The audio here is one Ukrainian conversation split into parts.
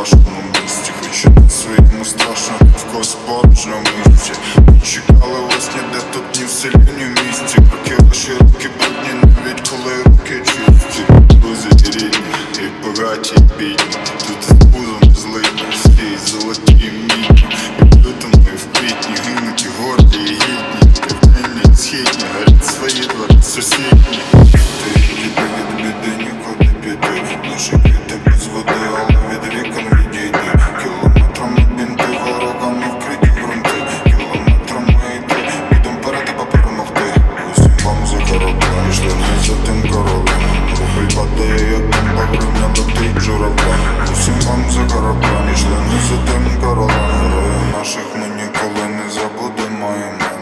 важкому місці, хоча на своєму страшно, в когось поруч на місці. Чекали вас ніде тут, ні в селі, ні в місті. Поки ваші руки брудні, навіть коли руки чисті. Друзі і рідні, і багаті, і бідні. Тут з пузом злидні, всі золоті і мідні. І плитами в квітні, гинуть і горді, і гідні. Південні і східні, горять свої двори сусідні. Ти від біди нікуди піти. Наші квіти без води, але від вікон відійди. Кілометрами бінти, ворогами вкриті грунти. Кілометрами йти, підем перед тебе перемогти. Усім вам за кораблем, йшли не за тим королем. Рубль падає, як бомба, гривня летить журавлем. Усім вам за кораблем, йшли не за тим королем. Героїв наших ми ніколи не забудемо імен.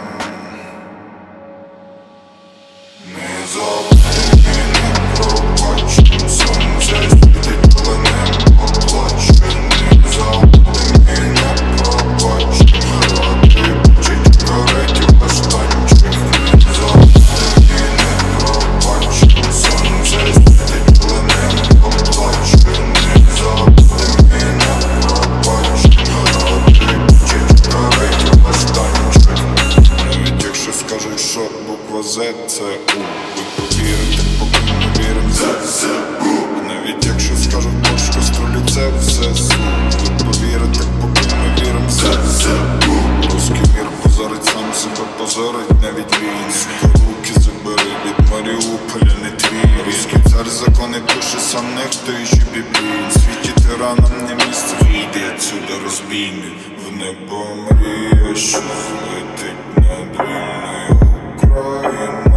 Не забудемо і не пробачимо. Сонце світить, але не поплаче. Не забудемо і не пробачимо. Ради бачить, горить і ваш танчик. Не забудемо і не пробачимо. Сонце світить, але не поплаче. Не забудемо і не пробачимо. Ради бачить, горить і ваш танчик. Навіть якщо скажуть, що буква Z це У, ви повірите, поки ми вірим ЗСУ. Навіть якщо скажуть бочка стрілю, це все су. Ви повірите, поки ми вірим ЗСУ. Руський мір позорить, сам себе позорить, навіть він. Сука, руки забери від Маріуполя, не твій. Руський цар закони пише, сам нехтуючи біблій. Світі тиранам не місце, вийди отсюда розбійний. В небо мрія, що злетить над вільною Україною.